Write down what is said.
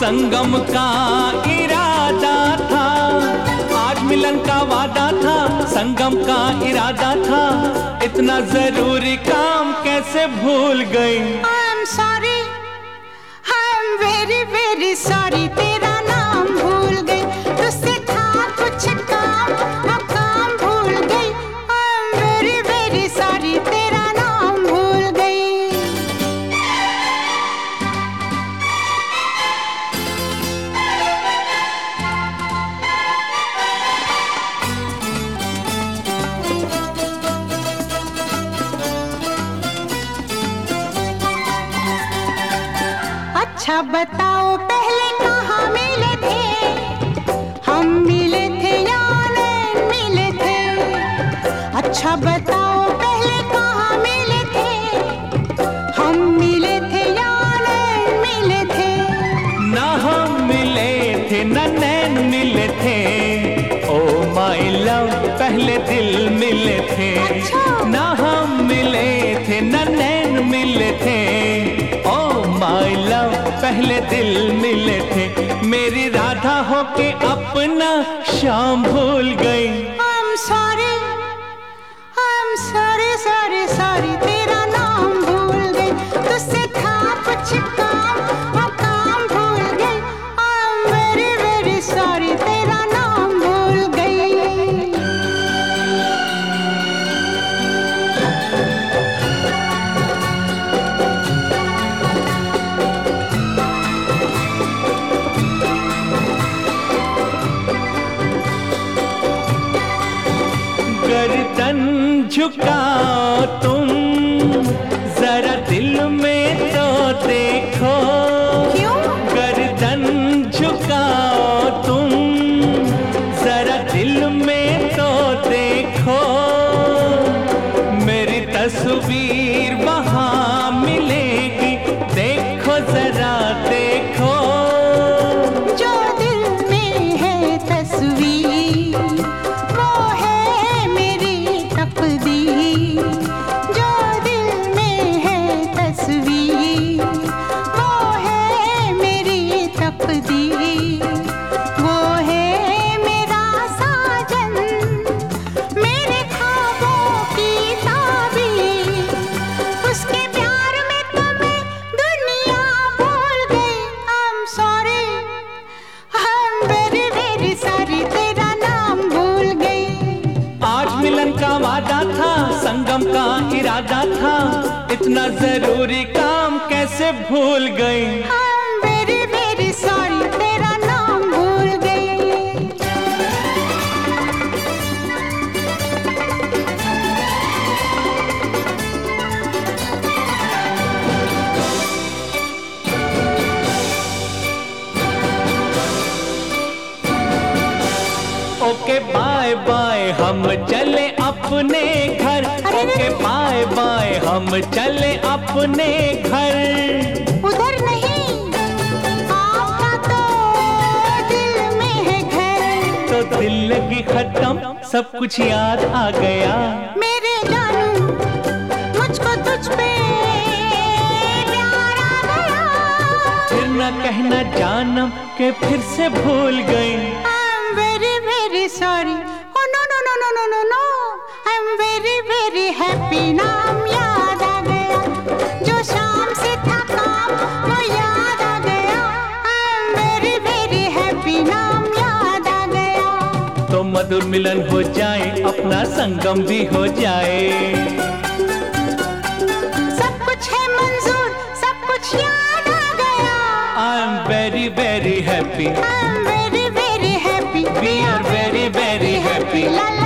संगम का इरादा था, आज मिलन का वादा था, संगम का इरादा था, इतना जरूरी काम कैसे भूल गई। I'm sorry, I'm very very sorry, तेरा नाम भूल गई, तुझसे था कुछ काम, अब काम भूल गई। I'm very very sorry, तेरा नाम भूल गई। अच्छा बताओ पहले कहाँ मिले थे, हम मिले थे या नहीं मिले थे? अच्छा बताओ पहले कहाँ मिले थे, हम मिले थे या नहीं मिले थे? ना हम मिले थे ना नैन मिले थे, ओ माय लव पहले दिल मिले थे। ना हम मिले थे ना नैन मिले थे, ओ माय लव पहले दिल मिले थे। मेरी राधा होके अपना शाम भूल गई। I'm sorry, I'm sorry, sorry, sorry, तेरा नाम भूल गई, तुझसे था कुछ काम, अब काम भूल गई। I'm very very sorry, तेरा नाम भूल गई। गर्दन झुकाओ तुम, जरा दिल में तो देखो। क्यों? गर्दन झुकाओ तुम, जरा दिल में तो देखो। मेरी तस्वीर वहाँ मिलेगी, देखो जरा देखो। जो दिल में है तस्वीर, वो है मेरी तकदीर। जो दिल में है तस्वीर, वो है मेरी तकदीर। वो है मेरा साजन, मेरे ख्वाबों की ताबीर। उसके प्यार में तो मैं दुनिया भूल गई। I'm sorry, I'm very very sorry, तेरा नाम भूल गई। आज मिलन का वादा था, संगम का इरादा था, इतना जरूरी काम कैसे भूल गई। I'm very very sorry, तेरा नाम भूल गई। ओके बाय बाय हम चले अपने घर, ओके बाय बाय हम चले अपने घर। उधर नहीं, आपका तो दिल में है घर। तो दिल लगी खत्म, सब कुछ याद आ गया। मेरे जानू, मुझको तुझ पे प्यार आ गया। फिर न कहना जानम के फिर से भूल गई। I'm very very sorry, oh no no no no no no no, I'm very very happy, नाम याद आ गया। जो शाम से था काम, वो याद आ गया। I'm very very happy, नाम याद आ गया। तो मधुर मिलन हो जाए, अपना संगम भी हो जाए। सब कुछ है मंजूर, सब कुछ याद आ गया। I'm very very happy, I'm very very happy, we are very very happy। la la